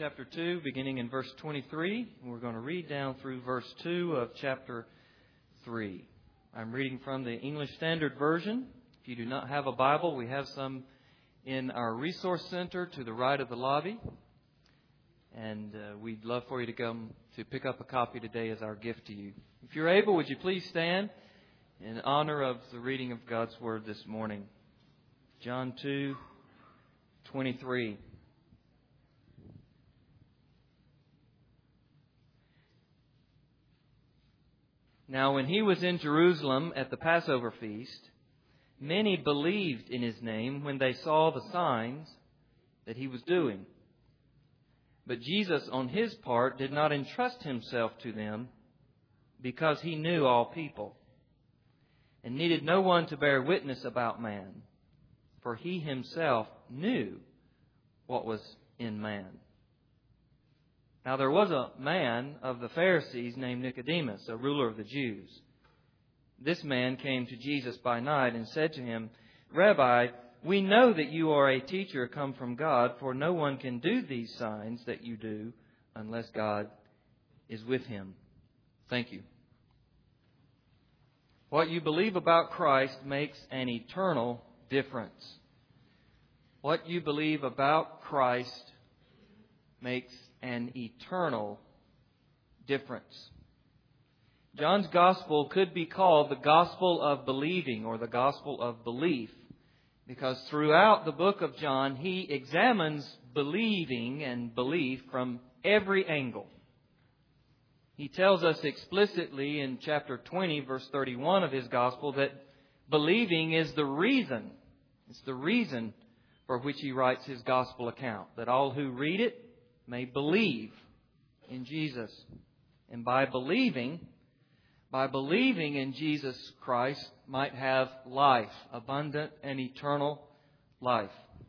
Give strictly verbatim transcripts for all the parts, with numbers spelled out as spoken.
chapter two, beginning in verse twenty-three. And we're going to read down through verse two of chapter three. I'm reading from the English Standard Version. If you do not have a Bible, we have some in our resource center to the right of the lobby. And uh, we'd love for you to come to pick up a copy today as our gift to you. If you're able, would you please stand in honor of the reading of God's Word this morning. John two twenty-three. Now, when he was in Jerusalem at the Passover feast, many believed in his name when they saw the signs that he was doing. But Jesus, on his part, did not entrust himself to them because he knew all people and needed no one to bear witness about man, for he himself knew what was in man. Now there was a man of the Pharisees named Nicodemus, a ruler of the Jews. This man came to Jesus by night and said to him, "Rabbi, we know that you are a teacher come from God, for no one can do these signs that you do unless God is with him." Thank you. What you believe about Christ makes an eternal difference. What you believe about Christ makes an eternal difference. John's Gospel could be called the Gospel of Believing or the Gospel of Belief, because throughout the book of John, he examines believing and belief from every angle. He tells us explicitly in chapter twenty, verse thirty-one of his Gospel, that believing is the reason. It's the reason for which he writes his Gospel account, that all who read it may believe in Jesus. And by believing, by believing in Jesus Christ, might have life, abundant and eternal life.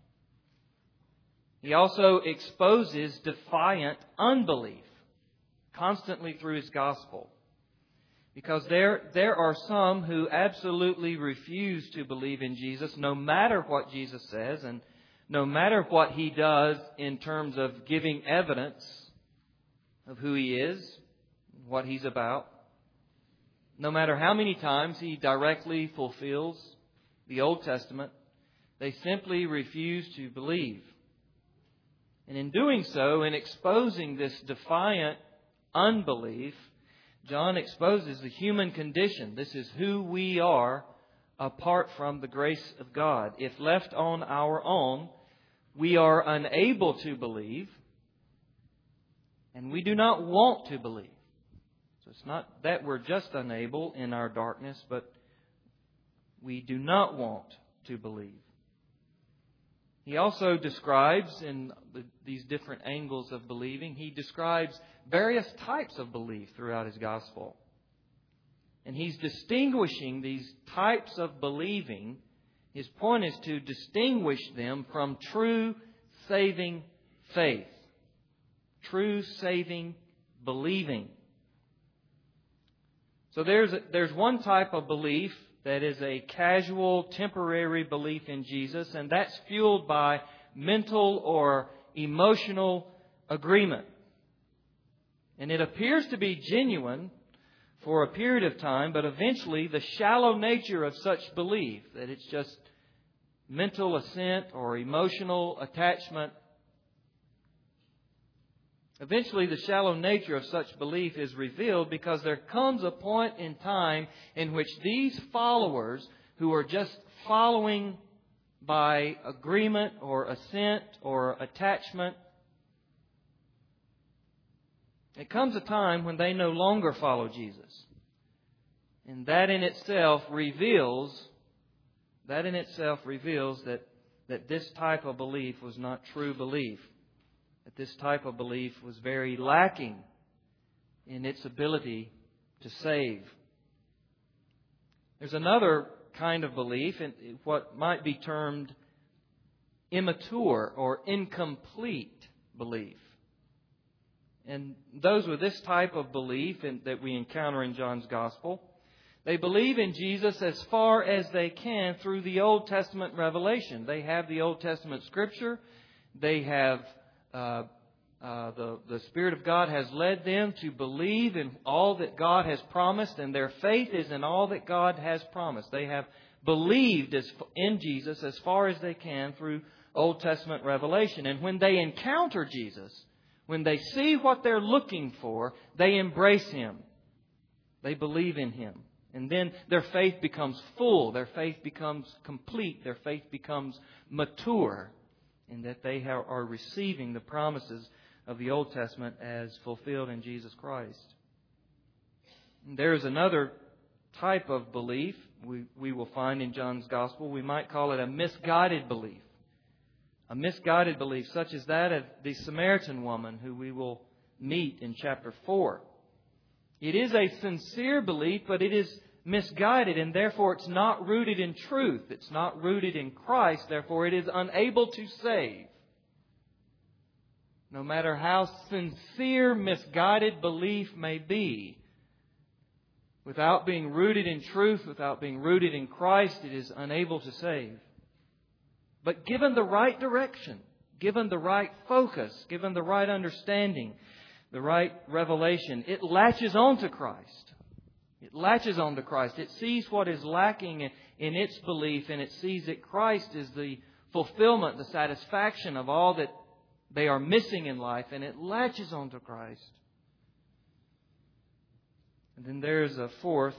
He also exposes defiant unbelief constantly through his gospel. Because there, there are some who absolutely refuse to believe in Jesus, no matter what Jesus says, and no matter what he does in terms of giving evidence of who he is, what he's about. No matter how many times he directly fulfills the Old Testament, they simply refuse to believe. And in doing so, in exposing this defiant unbelief, John exposes the human condition. This is who we are apart from the grace of God. If left on our own, we are unable to believe, and we do not want to believe. So it's not that we're just unable in our darkness, but we do not want to believe. He also describes, in the, these different angles of believing, he describes various types of belief throughout his gospel. And he's distinguishing these types of believing. His point is to distinguish them from true saving faith. True saving believing. So there's a, there's one type of belief that is a casual, temporary belief in Jesus, and that's fueled by mental or emotional agreement. And it appears to be genuine for a period of time, but eventually the shallow nature of such belief, that it's just mental assent or emotional attachment, eventually the shallow nature of such belief is revealed, because there comes a point in time in which these followers who are just following by agreement or assent or attachment, it comes a time when they no longer follow Jesus. And that in itself reveals, that in itself reveals that, that this type of belief was not true belief. That this type of belief was very lacking in its ability to save. There's another kind of belief, in what might be termed immature or incomplete belief. And those with this type of belief in, that we encounter in John's Gospel, they believe in Jesus as far as they can through the Old Testament revelation. They have the Old Testament Scripture. They have uh, Uh, the, the Spirit of God has led them to believe in all that God has promised, and their faith is in all that God has promised. They have believed as, in Jesus as far as they can through Old Testament revelation. And when they encounter Jesus, when they see what they're looking for, they embrace Him. They believe in Him. And then their faith becomes full. Their faith becomes complete. Their faith becomes mature. In that they are receiving the promises of the Old Testament as fulfilled in Jesus Christ. There is another type of belief we, we will find in John's Gospel. We might call it a misguided belief. A misguided belief such as that of the Samaritan woman who we will meet in chapter four. It is a sincere belief, but it is misguided, and therefore it's not rooted in truth. It's not rooted in Christ. Therefore it is unable to save. No matter how sincere misguided belief may be, without being rooted in truth, without being rooted in Christ, it is unable to save. But given the right direction, given the right focus, given the right understanding, the right revelation, it latches on to Christ. It latches on to Christ. It sees what is lacking in its belief, and it sees that Christ is the fulfillment, the satisfaction of all that they are missing in life, and it latches on to Christ. And then there's a fourth,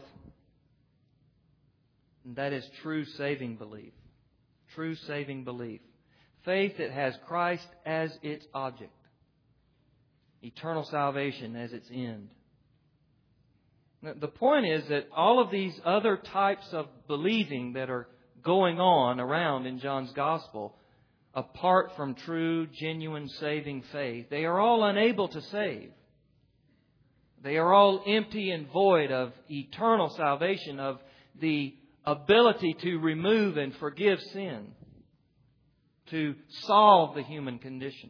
and that is true saving belief. True saving belief. Faith that has Christ as its object. Eternal salvation as its end. The point is that all of these other types of believing that are going on around in John's Gospel, apart from true, genuine, saving faith, they are all unable to save. They are all empty and void of eternal salvation, of the ability to remove and forgive sin, to solve the human condition.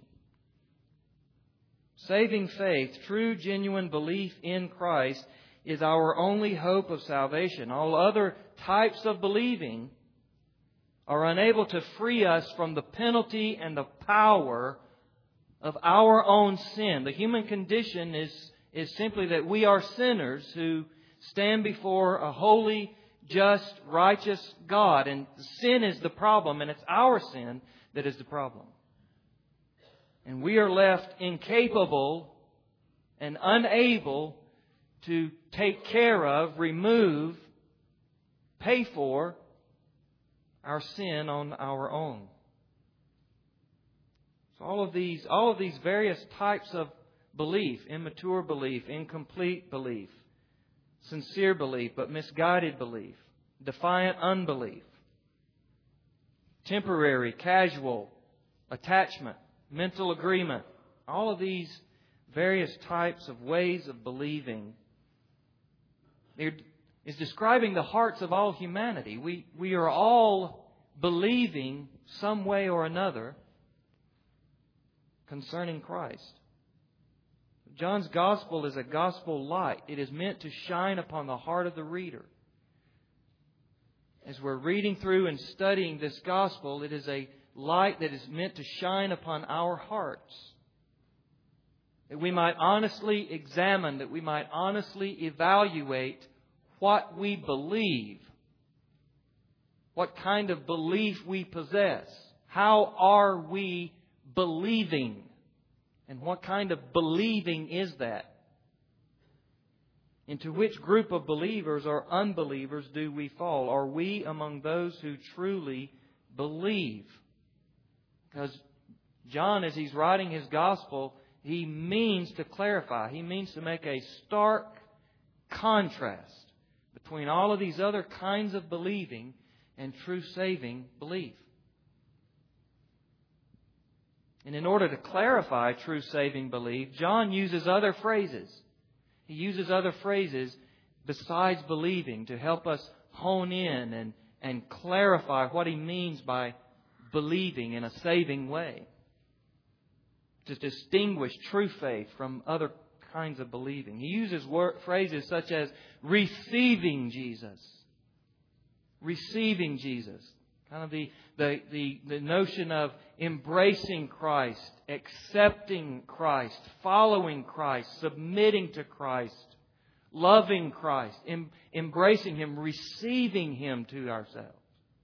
Saving faith, true, genuine belief in Christ, is our only hope of salvation. All other types of believing are unable to free us from the penalty and the power of our own sin. The human condition is, is simply that we are sinners who stand before a holy, just, righteous God. And sin is the problem, and it's our sin that is the problem. And we are left incapable and unable to take care of, remove, pay for our sin on our own. So all of these, all of these various types of belief, immature belief, incomplete belief, sincere belief but misguided belief, defiant unbelief, temporary, casual attachment, mental agreement, all of these various types of ways of believing is describing the hearts of all humanity. We, we are all believing some way or another concerning Christ. John's Gospel is a gospel light. It is meant to shine upon the heart of the reader. As we're reading through and studying this Gospel, it is a light that is meant to shine upon our hearts. That we might honestly examine, that we might honestly evaluate what we believe. What kind of belief we possess. How are we believing? And what kind of believing is that? Into which group of believers or unbelievers do we fall? Are we among those who truly believe? Because John, as he's writing his Gospel, he means to clarify. He means to make a stark contrast between all of these other kinds of believing and true saving belief. And in order to clarify true saving belief, John uses other phrases. He uses other phrases besides believing to help us hone in and, and clarify what he means by believing in a saving way. To distinguish true faith from other kinds of believing. He uses word, phrases such as receiving Jesus. Receiving Jesus. Kind of the, the, the, the notion of embracing Christ, accepting Christ, following Christ, submitting to Christ, loving Christ, em, embracing Him, receiving Him to ourselves.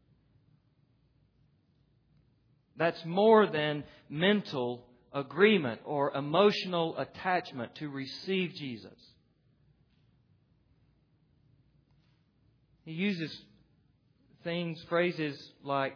That's more than mental agreement or emotional attachment to receive Jesus. He uses things, phrases like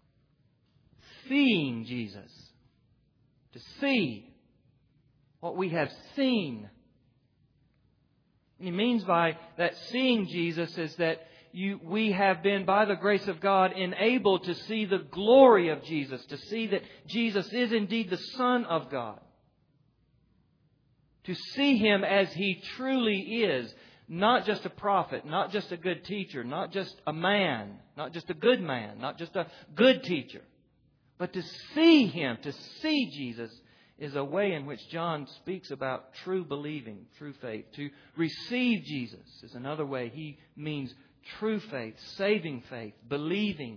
seeing Jesus. To see what we have seen. And he means by that seeing Jesus is that you, we have been, by the grace of God, enabled to see the glory of Jesus. To see that Jesus is indeed the Son of God. To see Him as He truly is. Not just a prophet, not just a good teacher, not just a man, not just a good man, not just a good teacher. But to see Him, to see Jesus, is a way in which John speaks about true believing, true faith. To receive Jesus is another way he means true faith, saving faith, believing.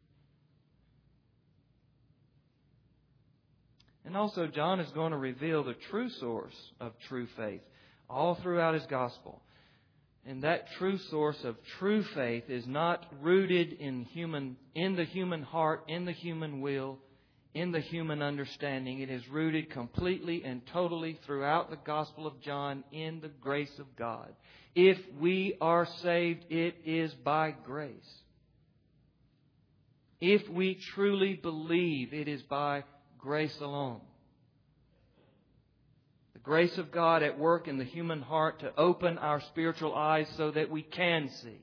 And also John is going to reveal the true source of true faith all throughout his gospel. And that true source of true faith is not rooted in human, in the human heart, in the human will, in the human understanding. It is rooted completely and totally throughout the Gospel of John in the grace of God. If we are saved, it is by grace. If we truly believe, it is by grace alone. Grace of God at work in the human heart to open our spiritual eyes so that we can see.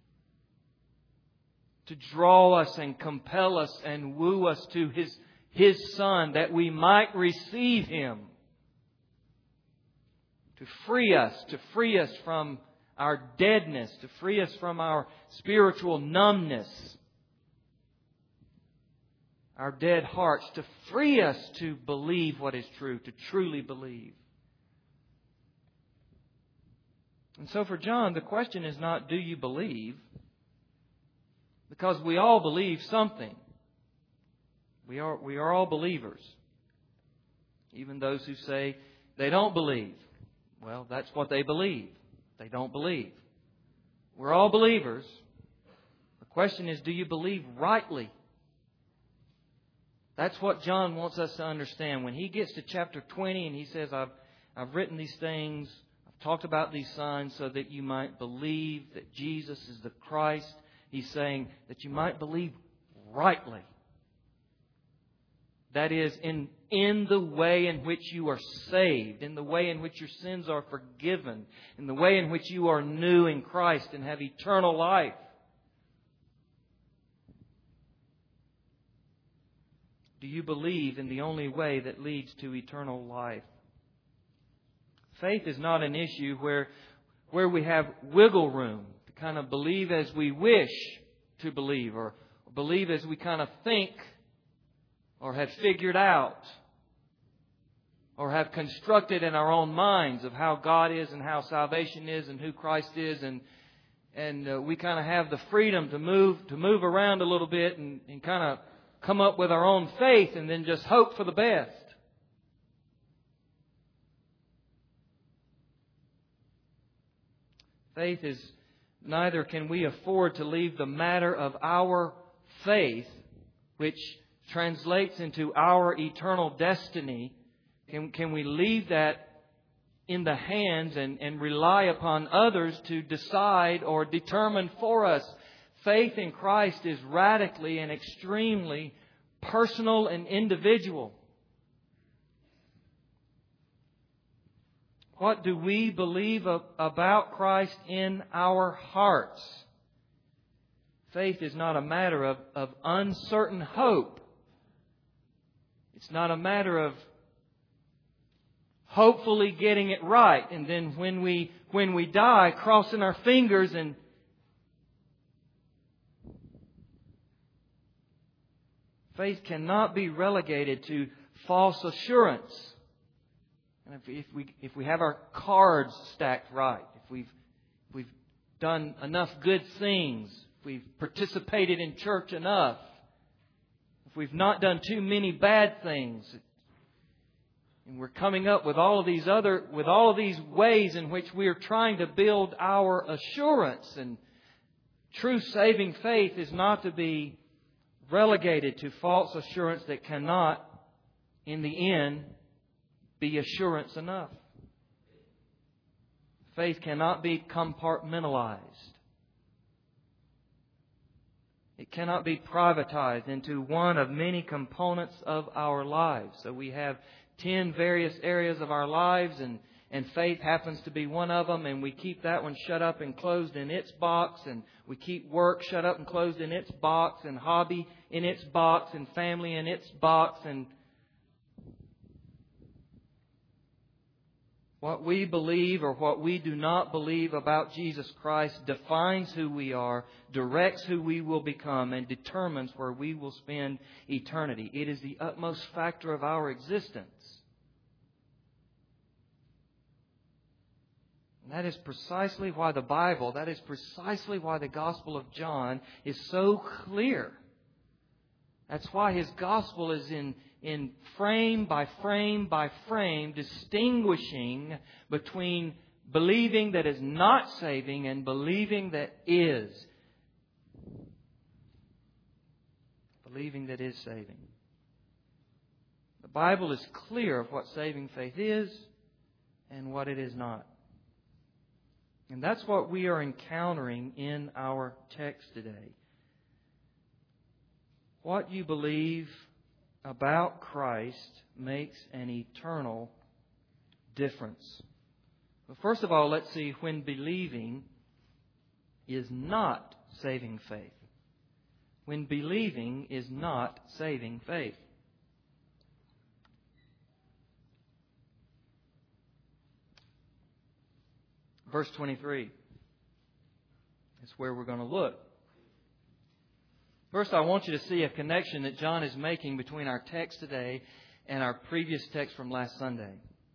To draw us and compel us and woo us to His, His Son that we might receive Him. To free us, to free us from our deadness, to free us from our spiritual numbness. Our dead hearts, to free us to believe what is true, to truly believe. And so for John, the question is not, do you believe? Because we all believe something. We are, we are all believers. Even those who say they don't believe. Well, that's what they believe. They don't believe. We're all believers. The question is, do you believe rightly? That's what John wants us to understand. When he gets to chapter twenty and he says, I've, I've written these things, talked about these signs so that you might believe that Jesus is the Christ. He's saying that you might believe rightly. That is, in, in the way in which you are saved, in the way in which your sins are forgiven, in the way in which you are new in Christ and have eternal life. Do you believe in the only way that leads to eternal life? Faith is not an issue where, where we have wiggle room to kind of believe as we wish to believe, or believe as we kind of think or have figured out or have constructed in our own minds of how God is and how salvation is and who Christ is, and and uh, we kind of have the freedom to move to move around a little bit and, and kind of come up with our own faith and then just hope for the best. Faith is, neither can we afford to leave the matter of our faith, which translates into our eternal destiny, can, can we leave that in the hands and, and rely upon others to decide or determine for us? Faith in Christ is radically and extremely personal and individual. What do we believe about Christ in our hearts? Faith is not a matter of, of uncertain hope. It's not a matter of hopefully getting it right, and then when we when we die, crossing our fingers and faith cannot be relegated to false assurance. And if, if we if we have our cards stacked right, if we've if we've done enough good things if we've participated in church enough, if we've not done too many bad things, and we're coming up with all of these other, with all of these ways in which we are trying to build our assurance. And true saving faith is not to be relegated to false assurance that cannot, in the end, be assurance enough. Faith cannot be compartmentalized. It cannot be privatized into one of many components of our lives. So we have ten various areas of our lives, and, and faith happens to be one of them, and we keep that one shut up and closed in its box, and we keep work shut up and closed in its box, and hobby in its box, and family in its box, and what we believe or what we do not believe about Jesus Christ defines who we are, directs who we will become, and determines where we will spend eternity. It is the utmost factor of our existence. And that is precisely why the Bible, that is precisely why the Gospel of John is so clear. That's why his Gospel is in in frame by frame by frame, distinguishing between believing that is not saving and believing that is. Believing that is saving. The Bible is clear of what saving faith is and what it is not. And that's what we are encountering in our text today. What you believe about Christ makes an eternal difference. But first of all, let's see when believing is not saving faith. When believing is not saving faith. Verse twenty-three is where we're going to look. First, I want you to see a connection that John is making between our text today and our previous text from last Sunday.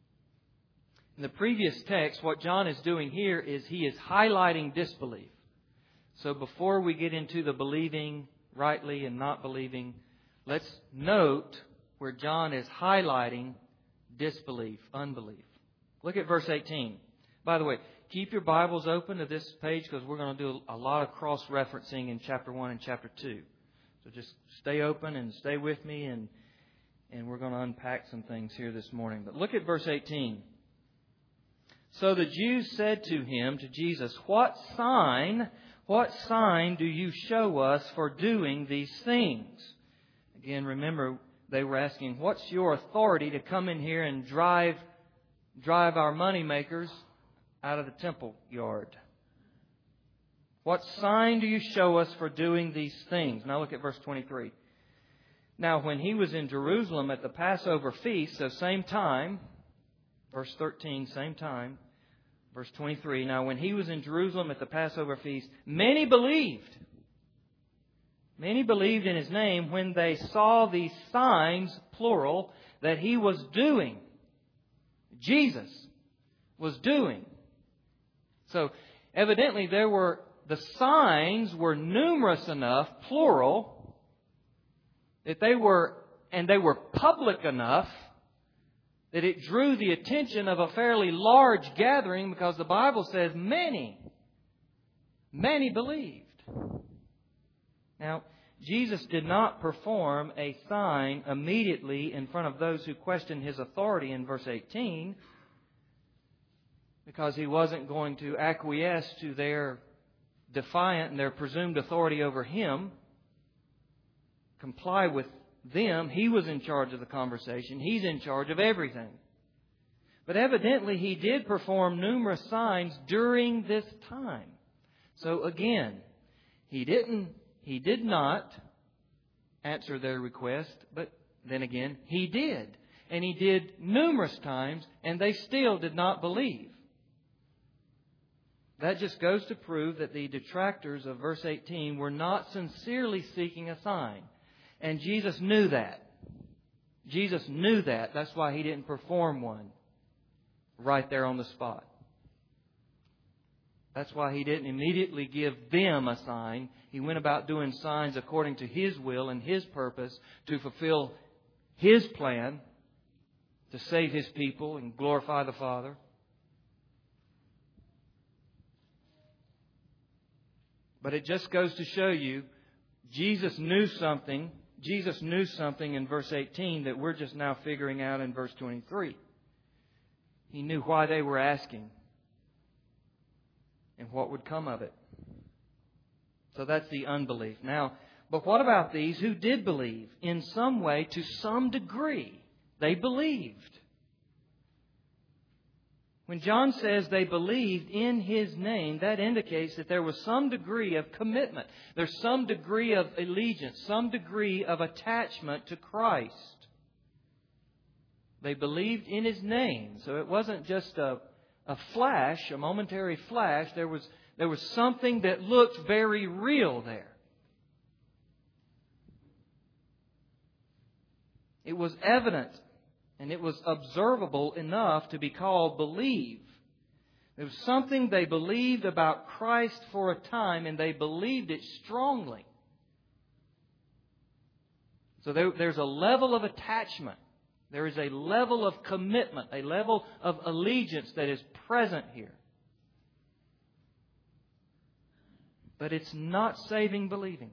In the previous text, what John is doing here is he is highlighting disbelief. So before we get into the believing rightly and not believing, let's note where John is highlighting disbelief, unbelief. Look at verse eighteen. By the way, keep your Bibles open to this page because we're going to do a lot of cross-referencing in chapter one and chapter two. So just stay open and stay with me, and, and we're going to unpack some things here this morning. But look at verse eighteen. So the Jews said to him, to Jesus, "What sign, what sign do you show us for doing these things?" Again, remember, they were asking, what's your authority to come in here and drive, drive our moneymakers out of the temple yard? What sign do you show us for doing these things? Now look at verse twenty-three. Now when he was in Jerusalem at the Passover feast, so same time, verse thirteen, same time, verse twenty-three. Now when he was in Jerusalem at the Passover feast, many believed. Many believed in his name when they saw these signs, plural, that he was doing. Jesus was doing. So evidently there were, the signs were numerous enough, plural, that they were, and they were public enough that it drew the attention of a fairly large gathering, because the Bible says many, many believed. Now, Jesus did not perform a sign immediately in front of those who questioned his authority in verse eighteen, because he wasn't going to acquiesce to their defiant and their presumed authority over him, comply with them. He was in charge of the conversation. He's in charge of everything. But evidently he did perform numerous signs during this time. So again, he didn't, he did not answer their request, but then again, he did. And he did numerous times, and they still did not believe. That just goes to prove that the detractors of verse eighteen were not sincerely seeking a sign. And Jesus knew that. Jesus knew that. That's why he didn't perform one right there on the spot. That's why He didn't immediately give them a sign. He went about doing signs according to His will and His purpose to fulfill His plan to save His people and glorify the Father. But it just goes to show you, Jesus knew something. Jesus knew something in verse eighteen that we're just now figuring out in verse twenty-three. He knew why they were asking and what would come of it. So that's the unbelief. Now, but what about these who did believe? In some way, to some degree, they believed. When John says they believed in His name, that indicates that there was some degree of commitment. There's some degree of allegiance, some degree of attachment to Christ. They believed in His name. So it wasn't just a, a flash, a momentary flash. There was, there was something that looked very real there. It was evident. And it was observable enough to be called believe. There was something they believed about Christ for a time, and they believed it strongly. So there, there's a level of attachment. There is a level of commitment, a level of allegiance that is present here. But it's not saving believing.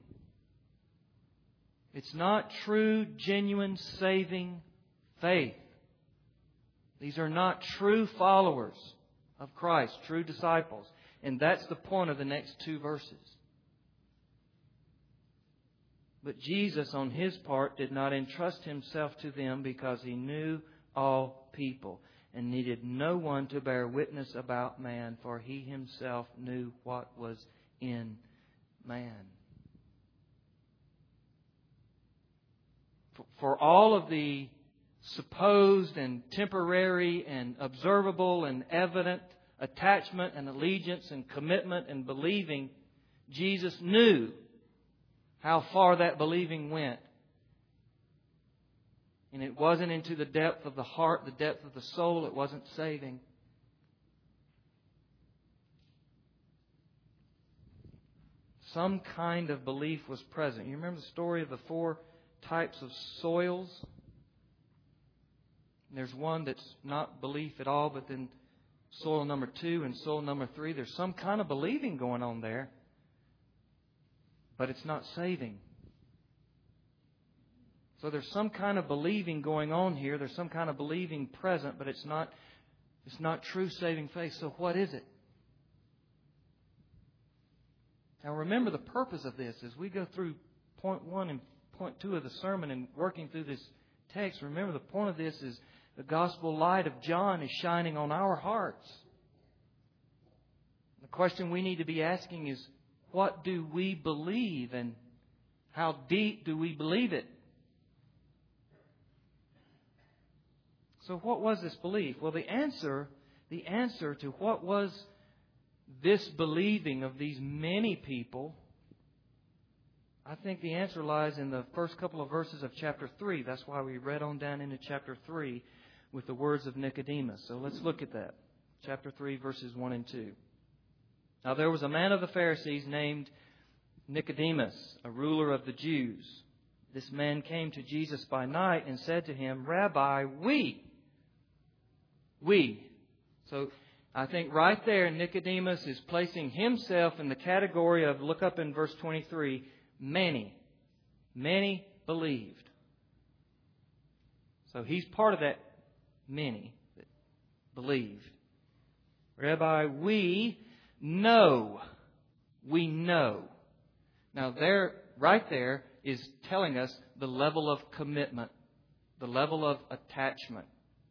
It's not true, genuine, saving faith. These are not true followers of Christ, true disciples. And that's the point of the next two verses. But Jesus, on His part, did not entrust Himself to them because He knew all people and needed no one to bear witness about man, for He Himself knew what was in man. For all of the supposed and temporary and observable and evident attachment and allegiance and commitment and believing, Jesus knew how far that believing went. And it wasn't into the depth of the heart, the depth of the soul. It wasn't saving. Some kind of belief was present. You remember the story of the four types of soils? There's one that's not belief at all, but then soil number two and soil number three, there's some kind of believing going on there, but it's not saving. So there's some kind of believing going on here. There's some kind of believing present, but it's not, it's not true saving faith. So what is it? Now remember, the purpose of this as we go through point one and point two of the sermon and working through this text. Remember, the point of this is the gospel light of John is shining on our hearts. The question we need to be asking is, what do we believe and how deep do we believe it? So what was this belief? Well, the answer, the answer to what was this believing of these many people, I think the answer lies in the first couple of verses of chapter three. That's why we read on down into chapter three with the words of Nicodemus. So let's look at that. Chapter three, verses one and two. Now there was a man of the Pharisees named Nicodemus, a ruler of the Jews. This man came to Jesus by night and said to Him, Rabbi, we, we. So I think right there Nicodemus is placing himself in the category of, look up in verse twenty-three, many, many believed. So he's part of that many that believed. Rabbi, we know. We know. Now there, right there, is telling us the level of commitment, the level of attachment.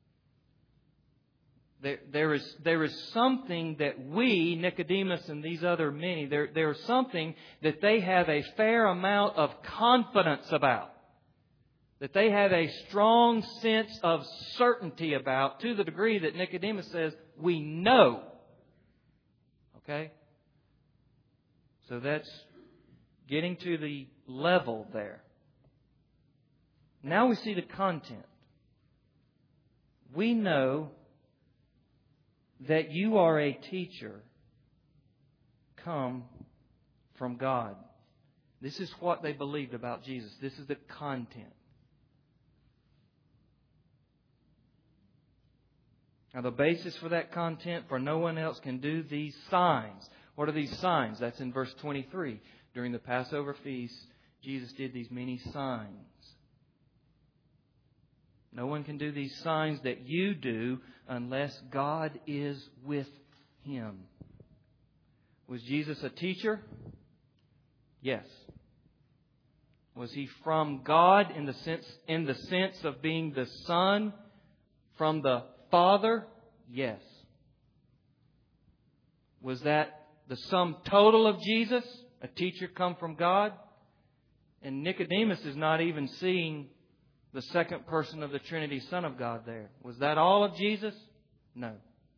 There, there is, there is something that we, Nicodemus and these other many, there, there is something that they have a fair amount of confidence about. That they have a strong sense of certainty about, to the degree that Nicodemus says, we know. Okay? So that's getting to the level there. Now we see the content. We know that you are a teacher come from God. This is what they believed about Jesus. This is the content. Now, the basis for that content, for no one else can do these signs. What are these signs? That's in verse twenty-three. During the Passover feast, Jesus did these many signs. No one can do these signs that you do unless God is with Him. Was Jesus a teacher? Yes. Was He from God in the sense, in the sense of being the Son from the Father? Yes. Was that the sum total of Jesus? A teacher come from God? And Nicodemus is not even seeing the second person of the Trinity, Son of God there. Was that all of Jesus? No.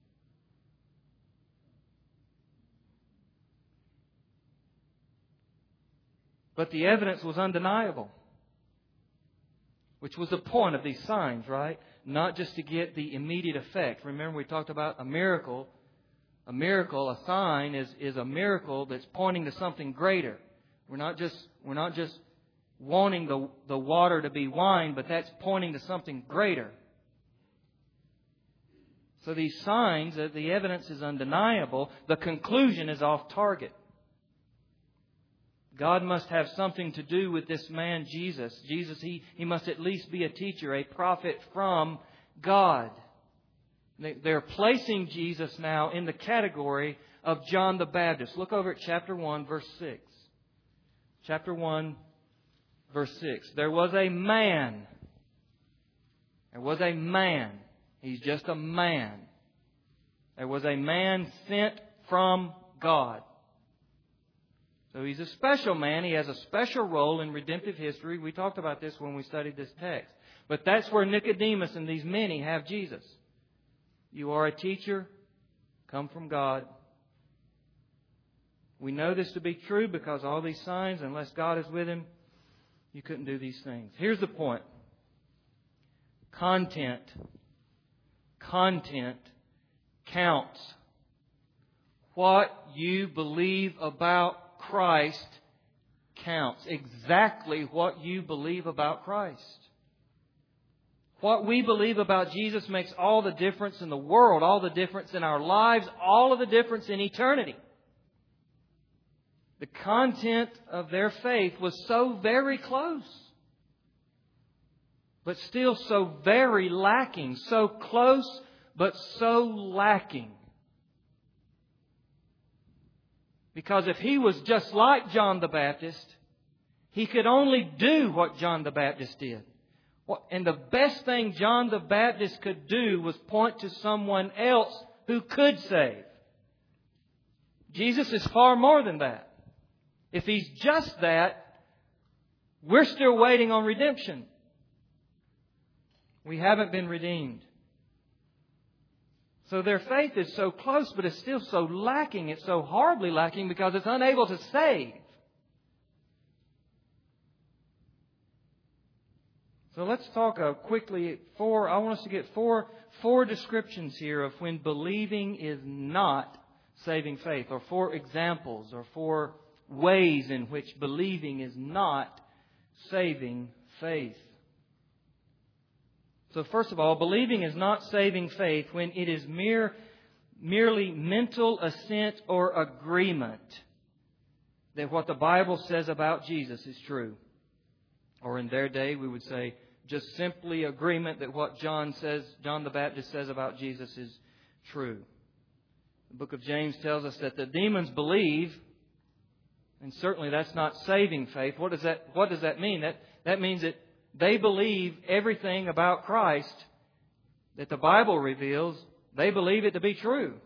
But the evidence was undeniable, which was the point of these signs, right? Not just to get the immediate effect. Remember, we talked about a miracle. A miracle, a sign, is, is a miracle that's pointing to something greater. We're not just we're not just wanting the, the water to be wine, but that's pointing to something greater. So these signs, the evidence is undeniable. The conclusion is off target. God must have something to do with this man, Jesus. Jesus, he, he must at least be a teacher, a prophet from God. They're placing Jesus now in the category of John the Baptist. Look over at chapter one, verse six. Chapter one, verse six. There was a man. There was a man. He's just a man. There was a man sent from God. So he's a special man. He has a special role in redemptive history. We talked about this when we studied this text. But that's where Nicodemus and these many have Jesus. You are a teacher, come from God. We know this to be true because all these signs, unless God is with him, you couldn't do these things. Here's the point. Content. Content counts. What you believe about Christ counts. Exactly what you believe about Christ. What we believe about Jesus makes all the difference in the world, all the difference in our lives, all of the difference in eternity. The content of their faith was so very close, but still so very lacking. So close, but so lacking. Because if he was just like John the Baptist, he could only do what John the Baptist did. And the best thing John the Baptist could do was point to someone else who could save. Jesus is far more than that. If He's just that, we're still waiting on redemption. We haven't been redeemed. So their faith is so close, but it's still so lacking. It's so horribly lacking because it's unable to save. So let's talk uh, quickly. Four. I want us to get four four descriptions here of when believing is not saving faith, or four examples, or four ways in which believing is not saving faith. So first of all, believing is not saving faith when it is mere, merely mental assent or agreement that what the Bible says about Jesus is true. Or in their day, we would say just simply agreement that what John says, John the Baptist says about Jesus is true. The book of James tells us that the demons believe, and certainly that's not saving faith. What does that, what does that mean? That, that means that they believe everything about Christ that the Bible reveals. They believe it to be true.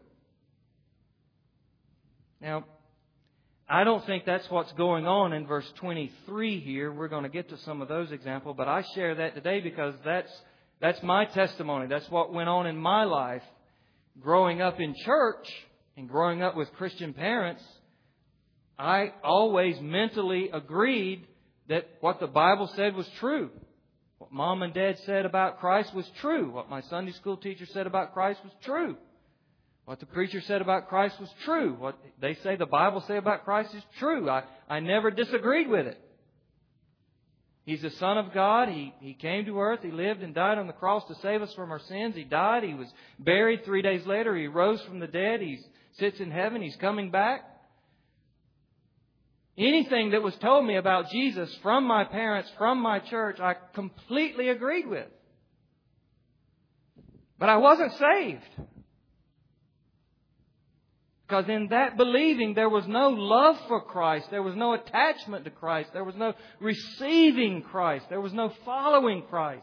Now, I don't think that's what's going on in verse twenty-three here. We're going to get to some of those examples, but I share that today because that's that's my testimony. That's what went on in my life. Growing up in church and growing up with Christian parents, I always mentally agreed that what the Bible said was true. What Mom and Dad said about Christ was true. What my Sunday school teacher said about Christ was true. What the preacher said about Christ was true. What they say the Bible say about Christ is true. I, I never disagreed with it. He's the Son of God. He, he came to earth. He lived and died on the cross to save us from our sins. He died. He was buried. Three days later, He rose from the dead. He sits in heaven. He's coming back. Anything that was told me about Jesus from my parents, from my church, I completely agreed with. But I wasn't saved. Because in that believing, there was no love for Christ. There was no attachment to Christ. There was no receiving Christ. There was no following Christ.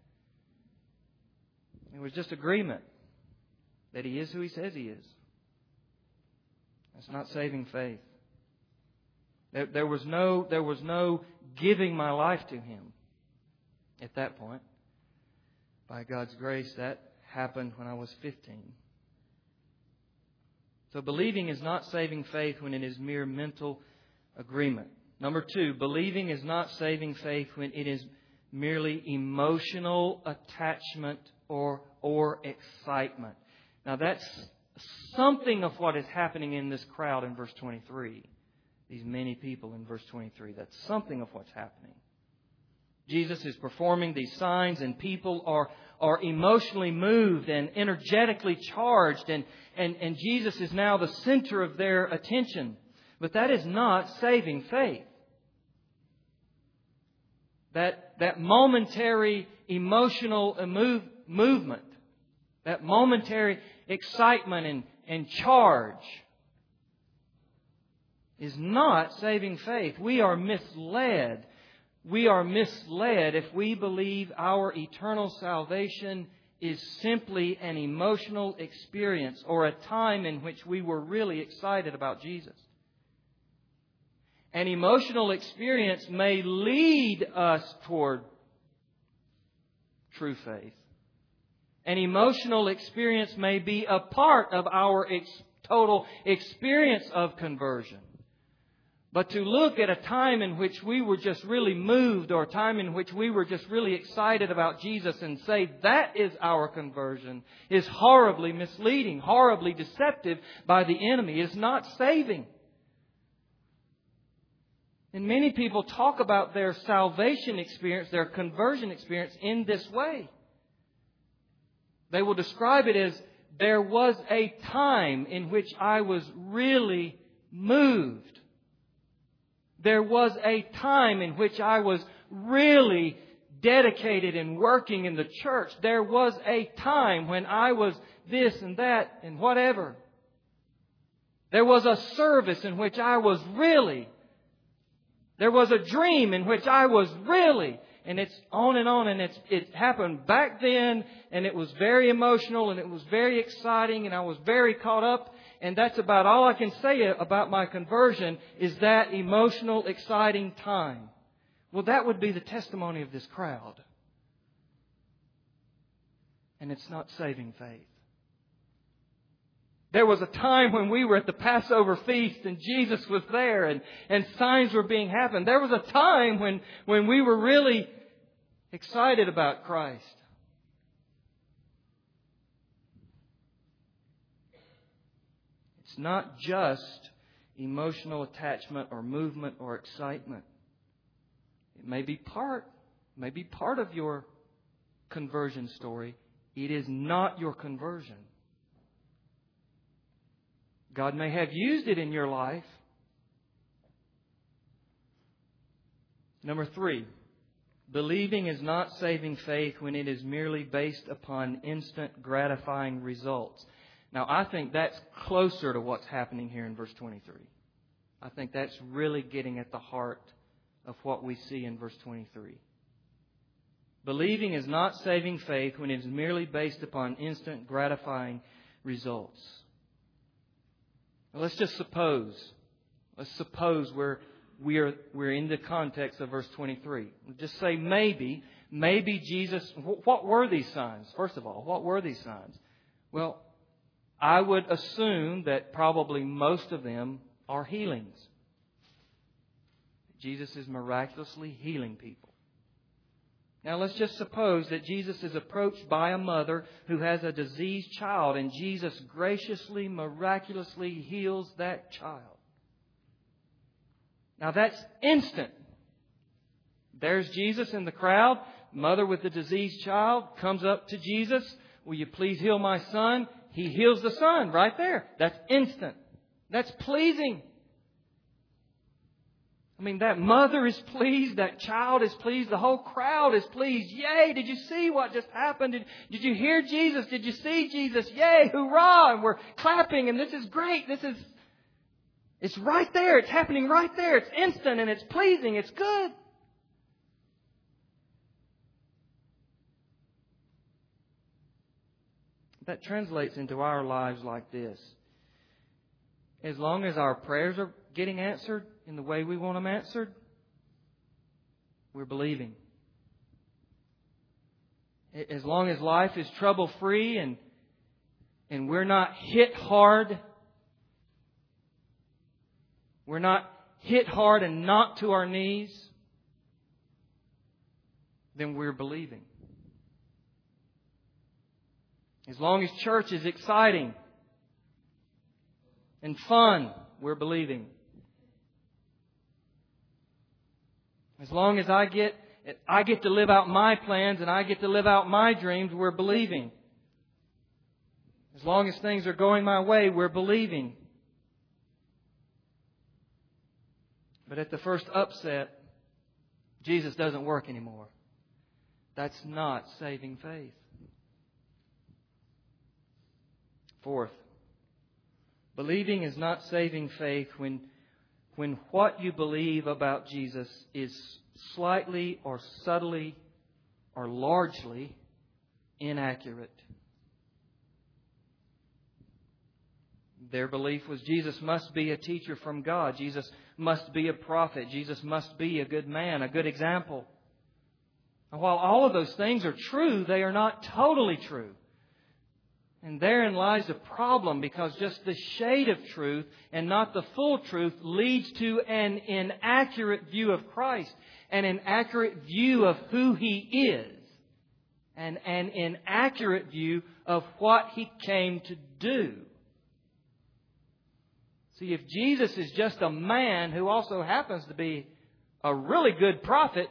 It was just agreement that He is who He says He is. That's not saving faith. There, there was no, there was no giving my life to Him at that point. By God's grace, that happened when I was fifteen. So believing is not saving faith when it is mere mental agreement. Number two, believing is not saving faith when it is merely emotional attachment or, or excitement. Now that's something of what is happening in this crowd in verse twenty-three. These many people in verse twenty-three. That's something of what's happening. Jesus is performing these signs and people are, are emotionally moved and energetically charged and, and, and Jesus is now the center of their attention. But that is not saving faith. That, that momentary emotional move, movement, that momentary excitement and, and charge is not saving faith. We are misled. We are misled if we believe our eternal salvation is simply an emotional experience or a time in which we were really excited about Jesus. An emotional experience may lead us toward true faith. An emotional experience may be a part of our ex- total experience of conversion. But to look at a time in which we were just really moved or a time in which we were just really excited about Jesus and say that is our conversion is horribly misleading, horribly deceptive by the enemy. It's not saving. And many people talk about their salvation experience, their conversion experience in this way. They will describe it as there was a time in which I was really moved. There was a time in which I was really dedicated and working in the church. There was a time when I was this and that and whatever. There was a service in which I was really. There was a dream in which I was really. And it's on and on and it's, it happened back then and it was very emotional and it was very exciting and I was very caught up. And that's about all I can say about my conversion is that emotional, exciting time. Well, that would be the testimony of this crowd. And it's not saving faith. There was a time when we were at the Passover feast and Jesus was there and, and signs were being happened. There was a time when, when we were really excited about Christ. It's not just emotional attachment or movement or excitement. It may be part, may be part of your conversion story. It is not your conversion. God may have used it in your life. Number three, believing is not saving faith when it is merely based upon instant gratifying results. Now, I think that's closer to what's happening here in verse twenty-three. I think that's really getting at the heart of what we see in verse twenty-three. Believing is not saving faith when it is merely based upon instant gratifying results. Now, let's just suppose, let's suppose we're, we're, we're in the context of verse twenty-three. Just say maybe, maybe Jesus, what were these signs? First of all, what were these signs? Well, I would assume that probably most of them are healings. Jesus is miraculously healing people. Now let's just suppose that Jesus is approached by a mother who has a diseased child, and Jesus graciously, miraculously heals that child. Now that's instant. There's Jesus in the crowd. Mother with the diseased child comes up to Jesus. Will you please heal my son? He heals the son right there. That's instant. That's pleasing. I mean, that mother is pleased. That child is pleased. The whole crowd is pleased. Yay! Did you see what just happened? Did, did you hear Jesus? Did you see Jesus? Yay! Hurrah! And we're clapping, and this is great. This is, it's right there. It's happening right there. It's instant, and it's pleasing. It's good. That translates into our lives like this. As long as our prayers are getting answered in the way we want them answered, we're believing. As long as life is trouble-free and, and we're not hit hard, we're not hit hard and knocked to our knees, then we're believing. As long as church is exciting and fun, we're believing. As long as I get I get to live out my plans and I get to live out my dreams, we're believing. As long as things are going my way, we're believing. But at the first upset, Jesus doesn't work anymore. That's not saving faith. Fourth, believing is not saving faith when, when what you believe about Jesus is slightly or subtly or largely inaccurate. Their belief was Jesus must be a teacher from God. Jesus must be a prophet. Jesus must be a good man, a good example. And while all of those things are true, they are not totally true. And therein lies the problem, because just the shade of truth and not the full truth leads to an inaccurate view of Christ, an inaccurate view of who He is, and an inaccurate view of what He came to do. See, if Jesus is just a man who also happens to be a really good prophet,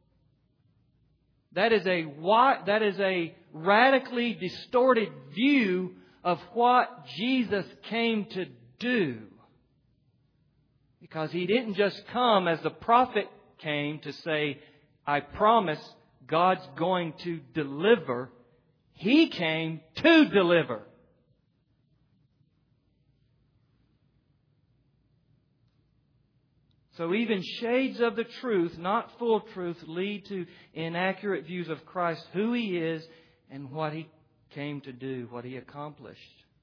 that is a that is a radically distorted view of what Jesus came to do. Because He didn't just come as the prophet came to say, I promise God's going to deliver. He came to deliver. So even shades of the truth, not full truth, lead to inaccurate views of Christ, who He is, and what He came to do, what He accomplished.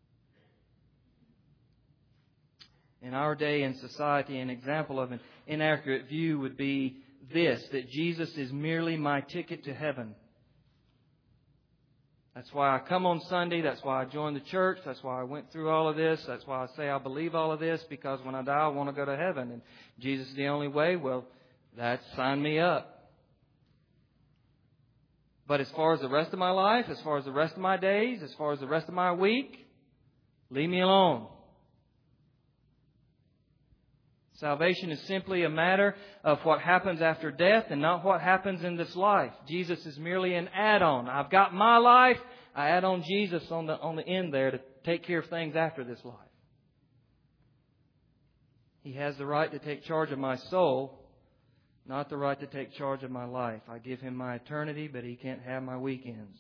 In our day and society, an example of an inaccurate view would be this, that Jesus is merely my ticket to heaven. That's why I come on Sunday. That's why I joined the church. That's why I went through all of this. That's why I say I believe all of this, because when I die, I want to go to heaven. And Jesus is the only way. Well, that's sign me up. But as far as the rest of my life, as far as the rest of my days, as far as the rest of my week, leave me alone. Salvation is simply a matter of what happens after death and not what happens in this life. Jesus is merely an add-on. I've got my life. I add on Jesus on the, on the end there to take care of things after this life. He has the right to take charge of my soul, not the right to take charge of my life. I give Him my eternity, but He can't have my weekends.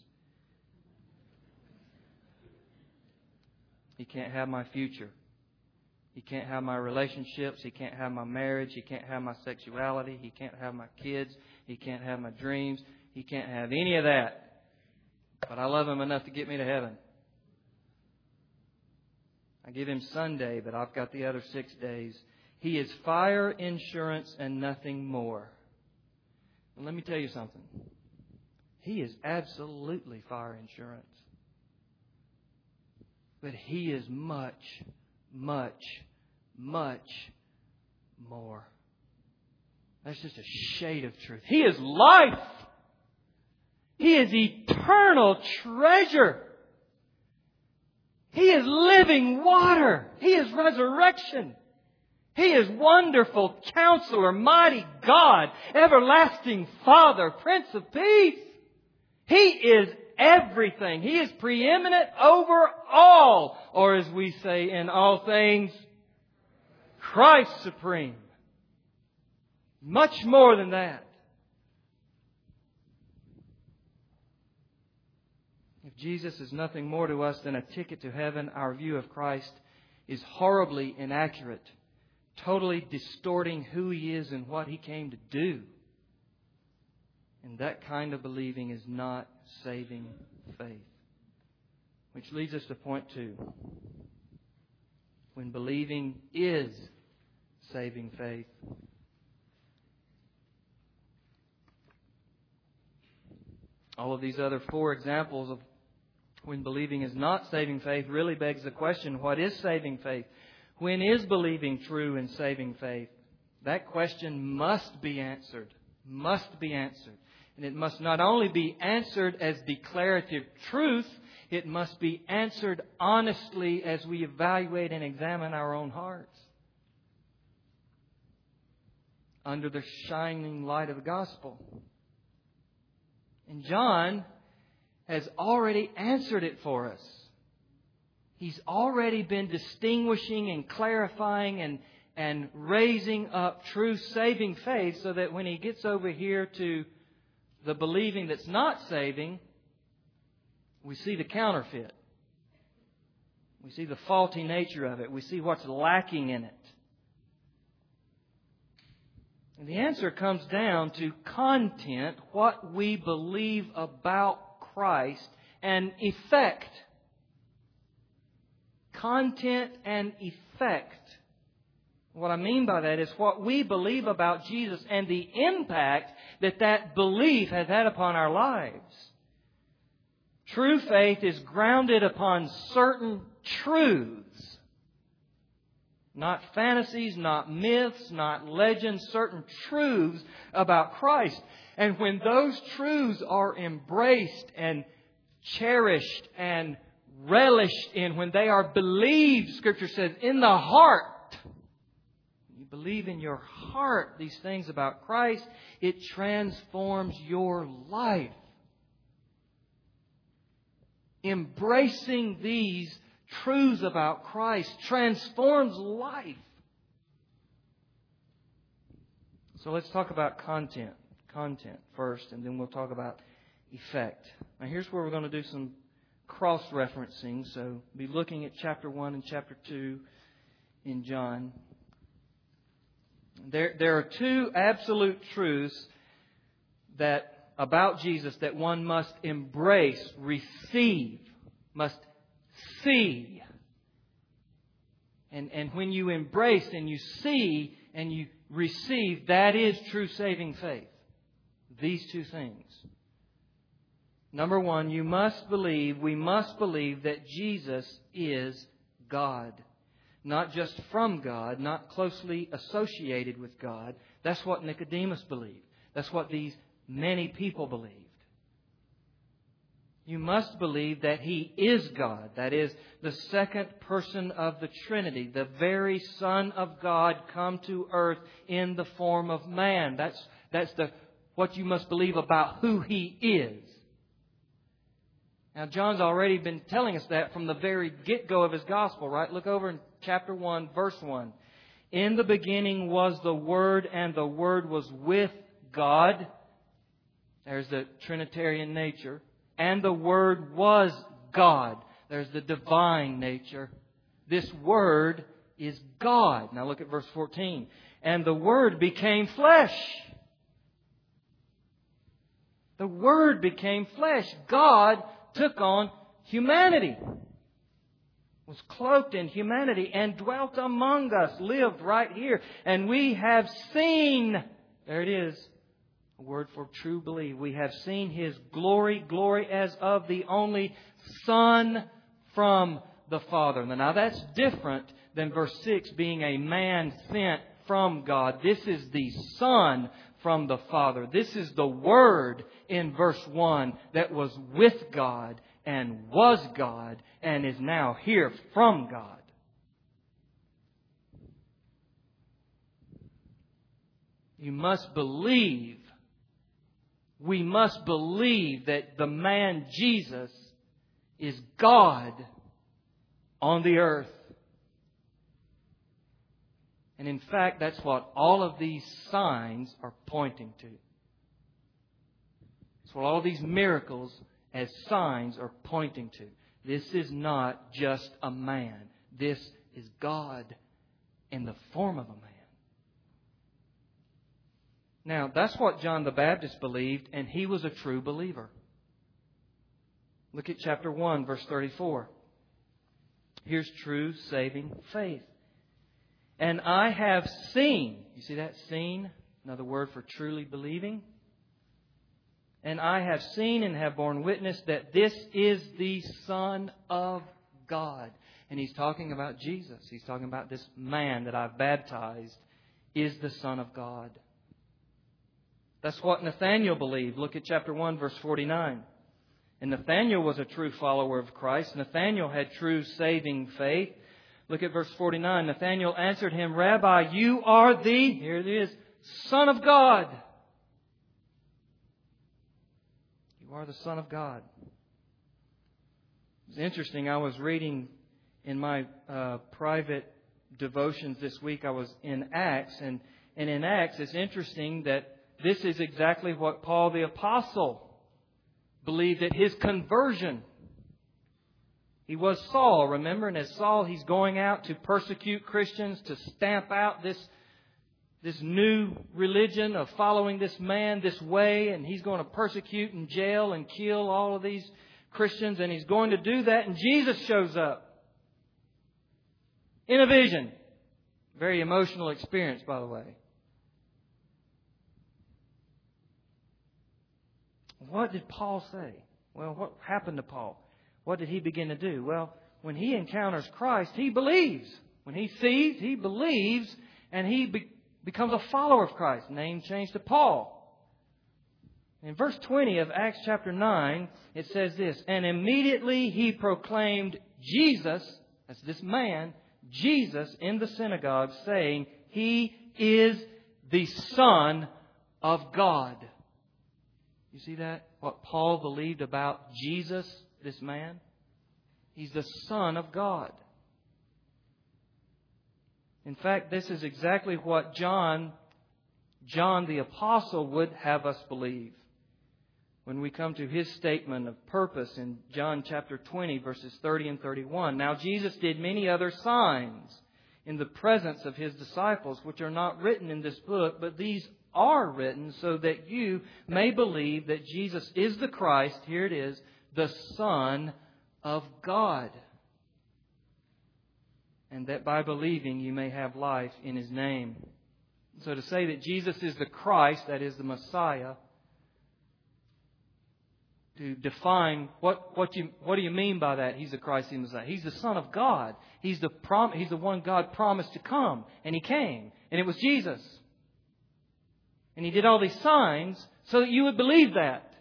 He can't have my future. He can't have my relationships. He can't have my marriage. He can't have my sexuality. He can't have my kids. He can't have my dreams. He can't have any of that. But I love Him enough to get me to heaven. I give Him Sunday, but I've got the other six days. He is fire insurance and nothing more. And let me tell you something. He is absolutely fire insurance. But He is much, much, much more. That's just a shade of truth. He is life. He is eternal treasure. He is living water. He is resurrection. He is wonderful Counselor, mighty God, everlasting Father, Prince of Peace. He is everything. He is preeminent over all. Or as we say in all things, Christ supreme. Much more than that. If Jesus is nothing more to us than a ticket to heaven, our view of Christ is horribly inaccurate, totally distorting who He is and what He came to do. And that kind of believing is not saving faith. Which leads us to point two. When believing is saving faith. All of these other four examples of when believing is not saving faith really begs the question, what is saving faith? When is believing true and saving faith? That question must be answered. Must be answered. And it must not only be answered as declarative truth, it must be answered honestly as we evaluate and examine our own hearts. Under the shining light of the gospel. And John has already answered it for us. He's already been distinguishing and clarifying and, and raising up true saving faith so that when he gets over here to the believing that's not saving, we see the counterfeit. We see the faulty nature of it. We see what's lacking in it. And the answer comes down to content, what we believe about Christ, and effect. Content and effect. What I mean by that is what we believe about Jesus and the impact that that belief has had upon our lives. True faith is grounded upon certain truths. Not fantasies, not myths, not legends, certain truths about Christ. And when those truths are embraced and cherished and relished in, when they are believed, Scripture says, in the heart, you believe in your heart these things about Christ, it transforms your life. Embracing these truths about Christ transforms life. So let's talk about content. Content first, and then we'll talk about effect. Now here's where we're going to do some cross-referencing. So be looking at chapter one and chapter two in John. There, there are two absolute truths that about Jesus that one must embrace, receive, must see. And, and when you embrace and you see and you receive, that is true saving faith. These two things. Number one, you must believe, we must believe that Jesus is God. Not just from God, not closely associated with God. That's what Nicodemus believed. That's what these many people believed. You must believe that He is God. That is, the second person of the Trinity. The very Son of God come to earth in the form of man. That's, that's the, what you must believe about who He is. Now, John's already been telling us that from the very get-go of his gospel, right? Look over in chapter one, verse one. In the beginning was the Word, and the Word was with God. There's the Trinitarian nature. And the Word was God. There's the divine nature. This Word is God. Now look at verse fourteen. And the Word became flesh. The Word became flesh. God took on humanity. Was cloaked in humanity and dwelt among us. Lived right here. And we have seen. There it is. A word for true belief. We have seen His glory, glory as of the only Son from the Father. Now that's different than verse six, being a man sent from God. This is the Son from the Father. This is the Word in verse one that was with God and was God and is now here from God. You must believe, we must believe that the man Jesus is God on the earth. And in fact, that's what all of these signs are pointing to. That's what all these miracles as signs are pointing to. This is not just a man. This is God in the form of a man. Now, that's what John the Baptist believed, and he was a true believer. Look at chapter one, verse thirty-four. Here's true saving faith. And I have seen, you see that, seen, another word for truly believing. And I have seen and have borne witness that this is the Son of God. And he's talking about Jesus. He's talking about this man that I've baptized is the Son of God. That's what Nathanael believed. Look at chapter one, verse forty-nine. And Nathanael was a true follower of Christ. Nathanael had true saving faith. Look at verse forty-nine. Nathanael answered him, Rabbi, you are the, here it is, Son of God. You are the Son of God. It's interesting. I was reading in my uh, private devotions this week. I was in Acts. And, and in Acts, it's interesting that this is exactly what Paul the Apostle believed at his conversion. He was Saul, remember? And as Saul, he's going out to persecute Christians, to stamp out this, this new religion of following this man, this way. And he's going to persecute and jail and kill all of these Christians. And he's going to do that. And Jesus shows up in a vision. Very emotional experience, by the way. What did Paul say? Well, what happened to Paul? What did he begin to do? Well, when he encounters Christ, he believes. When he sees, he believes, and he be- becomes a follower of Christ. Name changed to Paul. In verse twenty of Acts chapter nine, it says this, And immediately he proclaimed Jesus, that's this man, Jesus in the synagogue, saying, He is the Son of God. You see that? What Paul believed about Jesus, this man? He's the Son of God. In fact, this is exactly what John, John the Apostle would have us believe. When we come to his statement of purpose in John chapter twenty, verses thirty and thirty-one. Now Jesus did many other signs in the presence of His disciples, which are not written in this book, but these are written so that you may believe that Jesus is the Christ, here it is, the Son of God. And that by believing you may have life in His name. So to say that Jesus is the Christ, that is the Messiah, to define what what you what do you mean by that? He's the Christ, He's the Messiah. He's the Son of God. He's the prom, He's the one God promised to come, and He came, and it was Jesus. And He did all these signs so that you would believe that.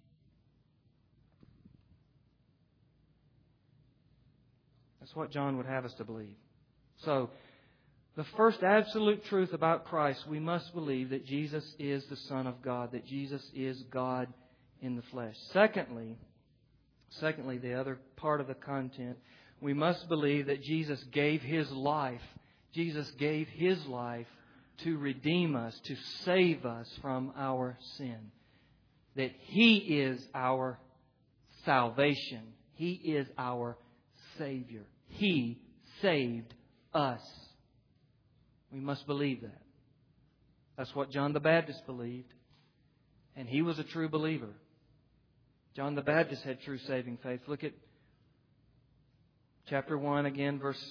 That's what John would have us to believe. So, the first absolute truth about Christ, we must believe that Jesus is the Son of God, that Jesus is God in the flesh. Secondly, secondly, the other part of the content, we must believe that Jesus gave His life. Jesus gave His life to redeem us, to save us from our sin. That He is our salvation. He is our Savior. He saved us. We must believe that. That's what John the Baptist believed. And he was a true believer. John the Baptist had true saving faith. Look at chapter one again, verse,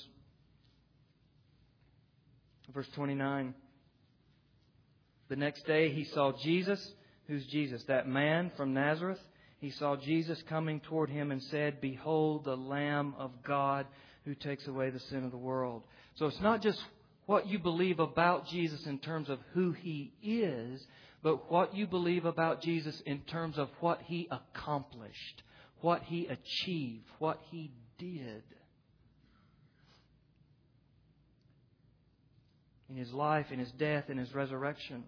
verse twenty-nine. The next day he saw Jesus. Who's Jesus? That man from Nazareth. He saw Jesus coming toward him and said, Behold the Lamb of God who takes away the sin of the world. So it's not just what you believe about Jesus in terms of who He is, but what you believe about Jesus in terms of what He accomplished, what He achieved, what He did. In His life, in His death, in His resurrection.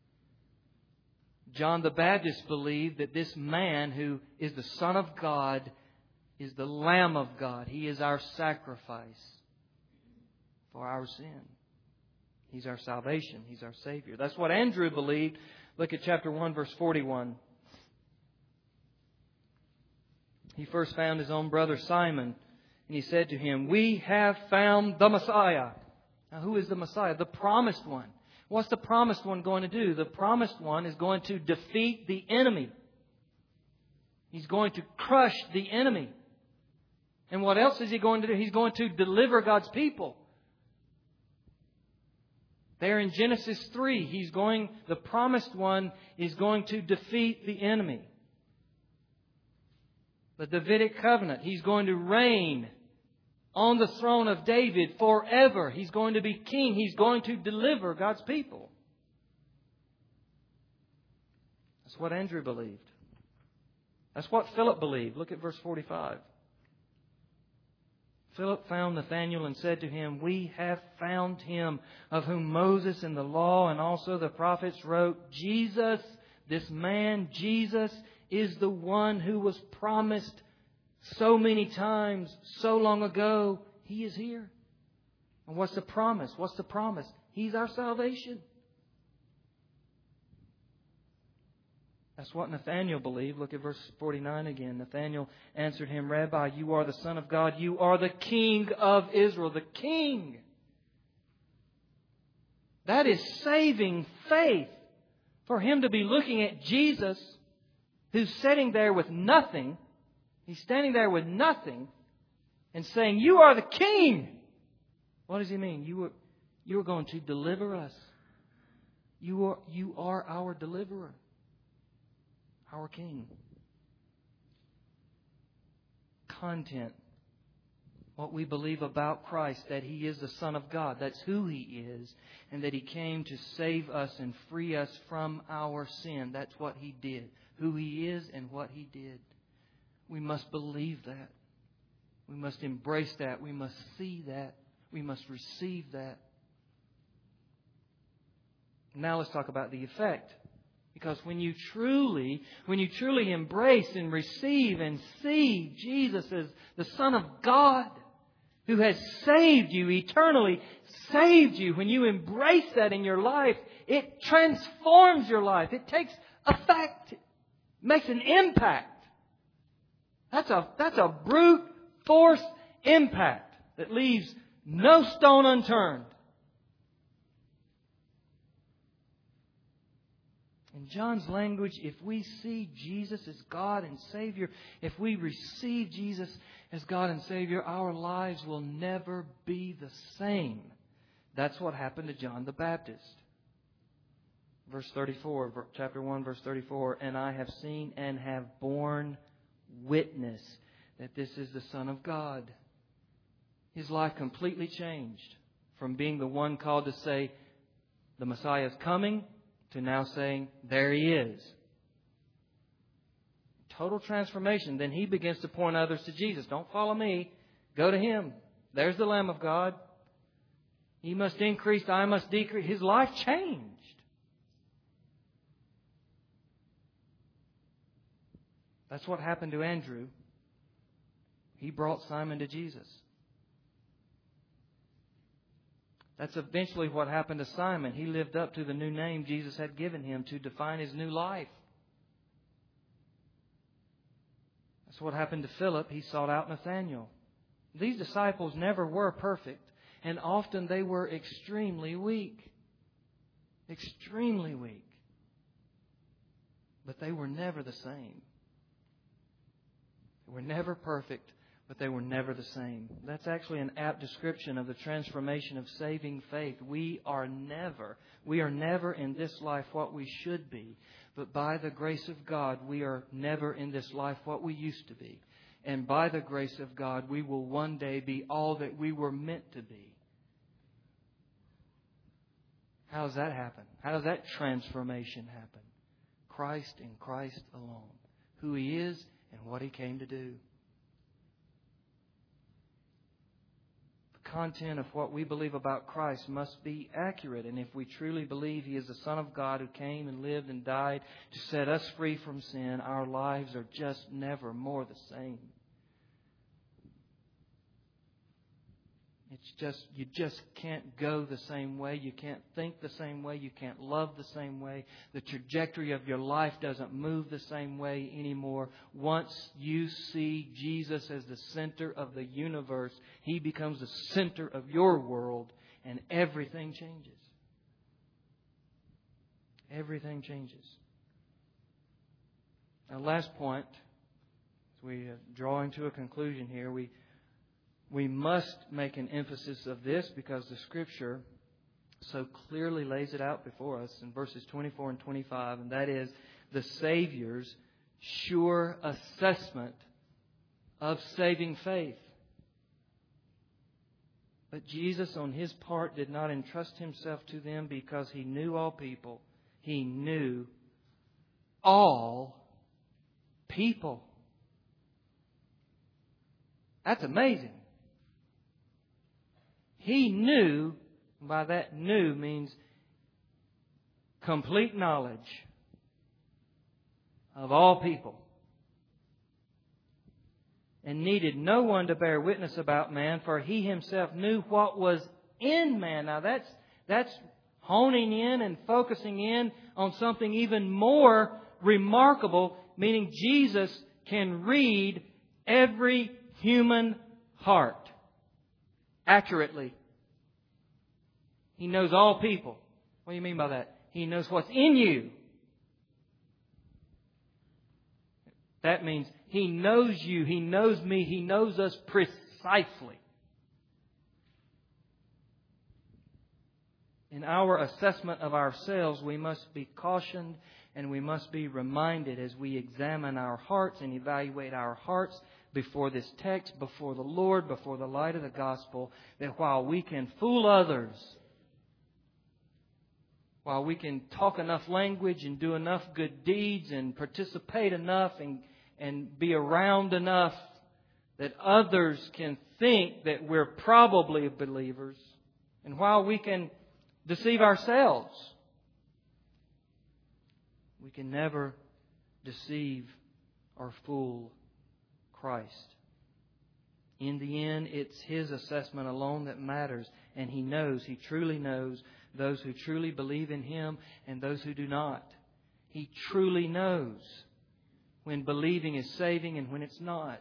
John the Baptist believed that this man who is the Son of God is the Lamb of God. He is our sacrifice for our sin. He's our salvation. He's our Savior. That's what Andrew believed. Look at chapter one, verse forty-one. He first found his own brother Simon, and he said to him, "We have found the Messiah." Now, who is the Messiah? The promised one. What's the promised one going to do? The promised one is going to defeat the enemy. He's going to crush the enemy. And what else is He going to do? He's going to deliver God's people. There in Genesis three, He's going, the promised one is going to defeat the enemy. The Davidic covenant, He's going to reign on the throne of David forever. He's going to be king. He's going to deliver God's people. That's what Andrew believed. That's what Philip believed. Look at verse forty-five. Philip found Nathanael and said to him, "We have found Him of whom Moses in the law and also the prophets wrote. Jesus, this man, Jesus, is the one who was promised so many times, so long ago. He is here." And what's the promise? What's the promise? He's our salvation. That's what Nathanael believed. Look at verse forty-nine again. Nathanael answered him, "Rabbi, you are the Son of God. You are the King of Israel." The King. That is saving faith. For him to be looking at Jesus, who's sitting there with nothing. He's standing there with nothing and saying, "You are the King." What does He mean? You are, you are going to deliver us. You are, you are our deliverer. Our King. Content. What we believe about Christ, that He is the Son of God. That's who He is. And that He came to save us and free us from our sin. That's what He did. Who He is and what He did. We must believe that. We must embrace that. We must see that. We must receive that. Now let's talk about the effect. Because when you truly, when you truly embrace and receive and see Jesus as the Son of God, who has saved you, eternally saved you, when you embrace that in your life, it transforms your life. It takes effect. It makes an impact. That's a, that's a brute force impact that leaves no stone unturned. In John's language, if we see Jesus as God and Savior, if we receive Jesus as God and Savior, our lives will never be the same. That's what happened to John the Baptist. Verse thirty-four, chapter one, verse thirty-four, "And I have seen and have borne witness that this is the Son of God." His life completely changed from being the one called to say, "The Messiah is coming," to now saying, "There He is." Total transformation. Then he begins to point others to Jesus. Don't follow me. Go to Him. There's the Lamb of God. He must increase, I must decrease. His life changed. That's what happened to Andrew. He brought Simon to Jesus. That's eventually what happened to Simon. He lived up to the new name Jesus had given him to define his new life. That's what happened to Philip. He sought out Nathanael. These disciples never were perfect, and often they were extremely weak. Extremely weak. But they were never the same. They were never perfect, but they were never the same. That's actually an apt description of the transformation of saving faith. We are never, we are never in this life what we should be. But by the grace of God, we are never in this life what we used to be. And by the grace of God, we will one day be all that we were meant to be. How does that happen? How does that transformation happen? Christ and Christ alone. Who He is and what He came to do. The content of what we believe about Christ must be accurate. And if we truly believe He is the Son of God who came and lived and died to set us free from sin, our lives are just never more the same. It's just, you just can't go the same way. You can't think the same way. You can't love the same way. The trajectory of your life doesn't move the same way anymore. Once you see Jesus as the center of the universe, He becomes the center of your world, and everything changes. Everything changes. Now, last point, as we are drawing to a conclusion here, we We must make an emphasis of this because the Scripture so clearly lays it out before us in verses twenty-four and twenty-five, and that is the Savior's sure assessment of saving faith. But Jesus, on His part, did not entrust Himself to them because He knew all people. He knew all people. That's amazing. He knew, by that knew means complete knowledge of all people. And needed no one to bear witness about man, for He Himself knew what was in man. Now that's, that's honing in and focusing in on something even more remarkable, meaning Jesus can read every human heart accurately. He knows all people. What do you mean by that? He knows what's in you. That means He knows you. He knows me. He knows us precisely. In our assessment of ourselves, we must be cautioned and we must be reminded as we examine our hearts and evaluate our hearts before this text, before the Lord, before the light of the gospel, that while we can fool others, while we can talk enough language and do enough good deeds and participate enough and, and be around enough that others can think that we're probably believers, and while we can deceive ourselves, we can never deceive or fool Christ. In the end, it's His assessment alone that matters. And He knows, He truly knows those who truly believe in Him and those who do not. He truly knows when believing is saving and when it's not.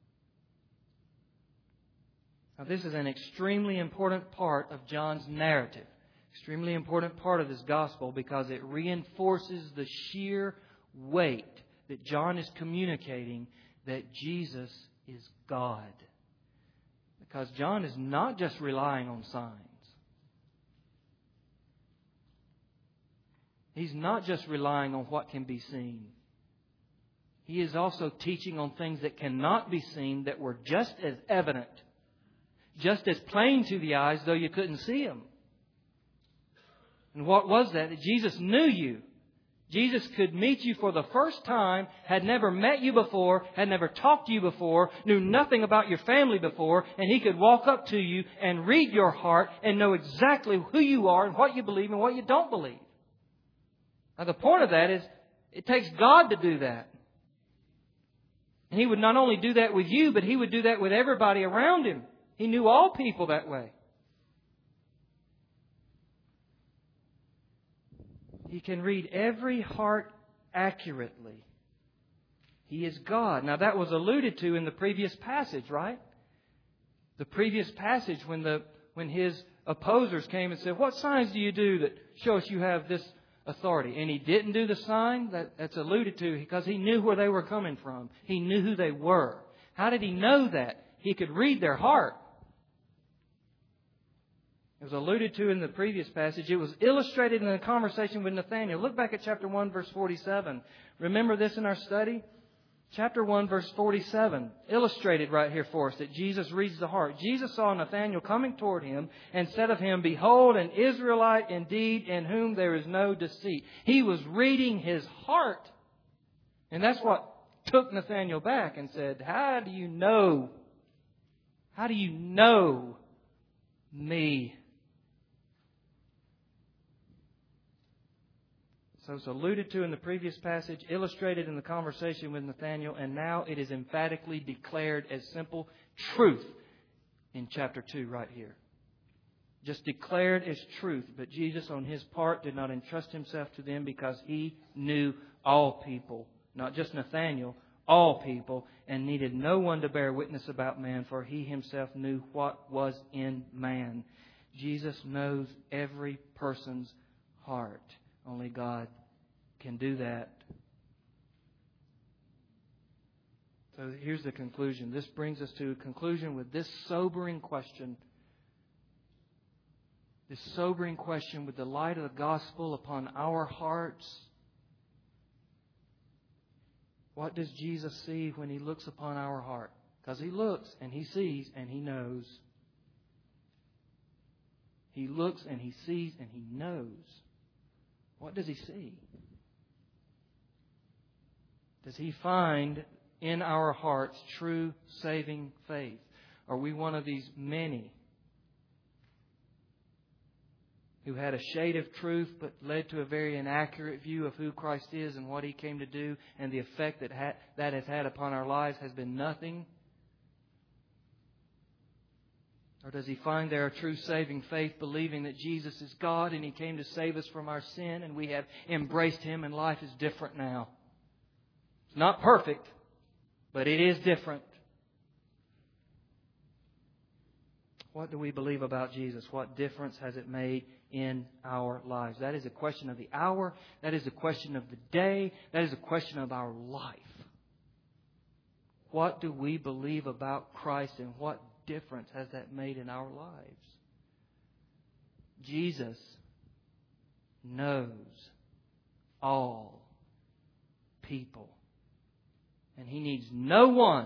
Now, this is an extremely important part of John's narrative. Extremely important part of this gospel because it reinforces the sheer weight that John is communicating that Jesus is God. Because John is not just relying on signs. He's not just relying on what can be seen. He is also teaching on things that cannot be seen that were just as evident, just as plain to the eyes, though you couldn't see them. And what was that? That Jesus knew you. Jesus could meet you for the first time, had never met you before, had never talked to you before, knew nothing about your family before, and He could walk up to you and read your heart and know exactly who you are and what you believe and what you don't believe. Now the point of that is, it takes God to do that. And He would not only do that with you, but He would do that with everybody around Him. He knew all people that way. He can read every heart accurately. He is God. Now that was alluded to in the previous passage, right? The previous passage when the when His opposers came and said, "What signs do you do that show us you have this authority?" And He didn't do the sign. That, that's alluded to because He knew where they were coming from. He knew who they were. How did He know that? He could read their heart. It was alluded to in the previous passage. It was illustrated in the conversation with Nathanael. Look back at chapter one, verse forty-seven. Remember this in our study? Chapter one, verse forty-seven, illustrated right here for us that Jesus reads the heart. Jesus saw Nathanael coming toward him and said of him, "Behold, an Israelite indeed, in whom there is no deceit." He was reading his heart. And that's what took Nathanael back and said, "How do you know? How do you know me?" So it's alluded to in the previous passage, illustrated in the conversation with Nathanael, and now it is emphatically declared as simple truth in chapter two right here. Just declared as truth. But Jesus on His part did not entrust Himself to them because He knew all people. Not just Nathanael, all people, and needed no one to bear witness about man, for He Himself knew what was in man. Jesus knows every person's heart. Only God can do that. So here's the conclusion. This brings us to a conclusion with this sobering question. This sobering question, with the light of the gospel upon our hearts. What does Jesus see when He looks upon our heart? Because He looks and He sees and He knows. He looks and He sees and He knows. What does He see? Does He find in our hearts true saving faith? Are we one of these many who had a shade of truth but led to a very inaccurate view of who Christ is and what He came to do, and the effect that ha- that has had upon our lives has been nothing? Or does He find there a true saving faith, believing that Jesus is God and He came to save us from our sin, and we have embraced Him and life is different now? It's not perfect, but it is different. What do we believe about Jesus? What difference has it made in our lives? That is a question of the hour. That is a question of the day. That is a question of our life. What do we believe about Christ, and what difference has that made in our lives? Jesus knows all people. And He needs no one.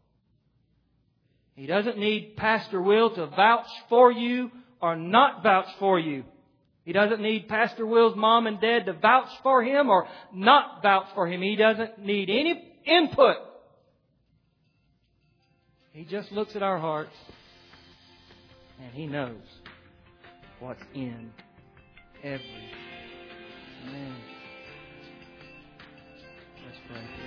He doesn't need Pastor Will to vouch for you or not vouch for you. He doesn't need Pastor Will's mom and dad to vouch for him or not vouch for him. He doesn't need any input. He just looks at our hearts and He knows what's in every man. Let's pray.